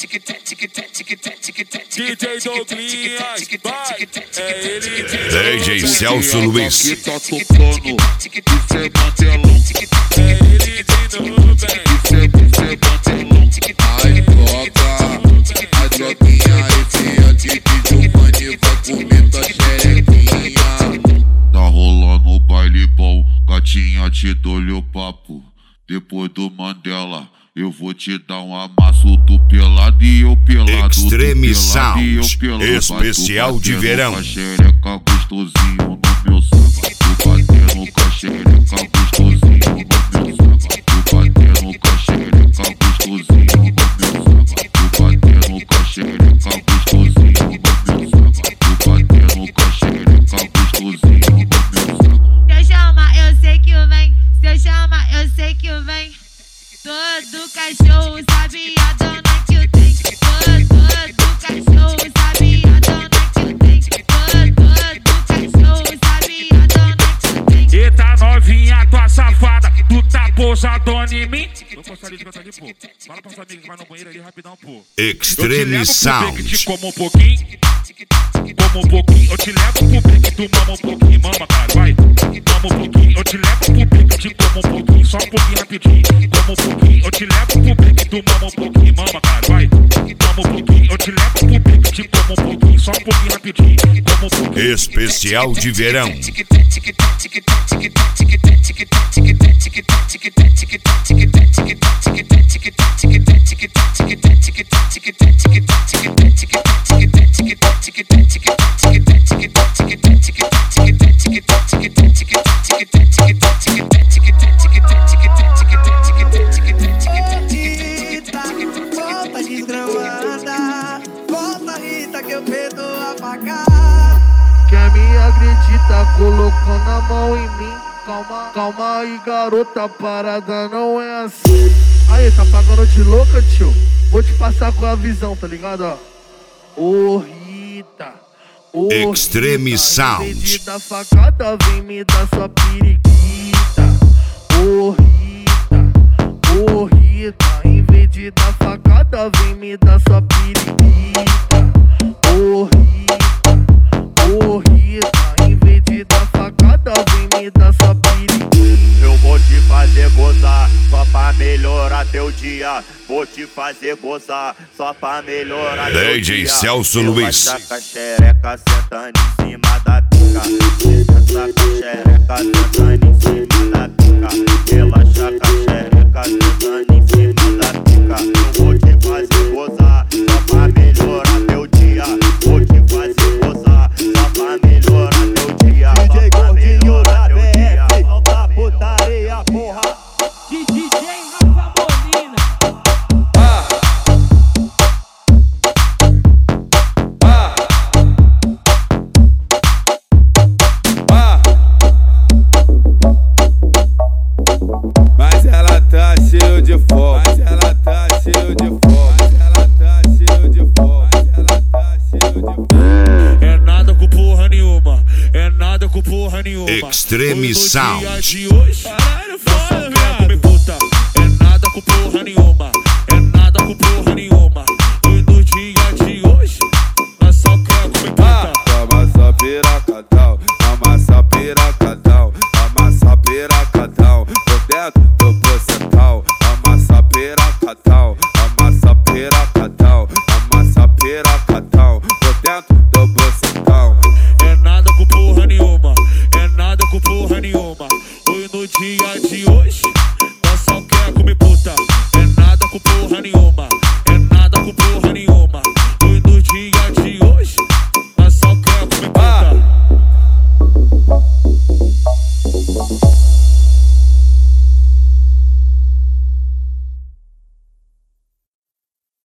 DJ Douglinhas, vai, é ele. DJ Celso Luiz. Que tá tocando, isso é mantelão. É ele de novo, velho. Isso é mantelão. Ai, droguinha, esse anti-vídeo, mano, vai comer tua xerequinha. Tá rolando o baile bom, gatinha, te dou-lhe o papo. Depois do Mandela, eu vou te dar um amasso, tu pelado e eu pelado. Extreme Sound, especial de verão. Com a xereca gostosinho no meu samba. Tu batendo com a xereca gostosinho no meu samba. Tu batendo com a xereca gostosinho no meu samba. Tu batendo com a xereca gostosinho no meu samba. Tu batendo com a xereca gostosinho no meu samba. Se eu chamar, eu sei que vem. Se eu chamar, eu sei que vem. Todo cachorro sabe a dona que eu tenho. Todo cachorro sabe a dona que eu tenho. Todo cachorro sabe a dona que eu tenho. Eita novinha, tua safada, tu tá pousadona em mim. Vou passar ali de cantar ali, pô. Fala pra sua amiga que vai no banheiro ali rapidão, pô. Extreme Sound. Te como um pouquinho, como um pouquinho. Eu te levo pro break, tu mama um pouquinho, mama, cara, vai. Mama um pouquinho, eu te levo pro break, te como um pouquinho, só um pouquinho rapidinho. Como um pouquinho, eu te levo pro break, tu mama um pouquinho, mama, cara, vai. Mama um pouquinho, eu te levo pro break, te como um pouquinho, só um pouquinho rapidinho. Como um pouquinho. Especial de verão. Volta desgramada, volta Rita que eu perdoo apagar. Quer me acredita, colocando a mão em mim. Calma, calma aí, garota, a parada não é assim. Aí, tá pagando de louca, tio? Vou te passar com a visão, tá ligado, ó? Ô Rita, ô Extreme Rita, Sound. em vez de dar facada, vem me dar sua periquita. Ô Rita, em vez de dar facada, vem me dar sua periquita. Ô Rita, em vez de dar facada, vem me dar sua periquita. Eu vou te fazer gozar, só pra melhorar teu dia. Vou te fazer gozar, só pra melhorar teu dia. DJ Celso Luiz. Relaxa a xereca sentando em cima da pica. Relaxa a xereca sentando em cima da pica. Relaxa a xereca sentando em cima da pica. Eu vou te fazer gozar, só pra melhorar teu dia. Vou te fazer gozar, só pra melhorar teu dia. DJ Gordinho da teu dia. BF, alta putaria, porra. DJ Rafa Molina. Mas ela tá cheio de fogo. Mas ela tá cheio de fogo. Mas ela tá cheio de fogo. Mas ela tá cheio de fogo. É nada com porra nenhuma, é nada com porra nenhuma. Extreme Foi no Sound. dia de hoje,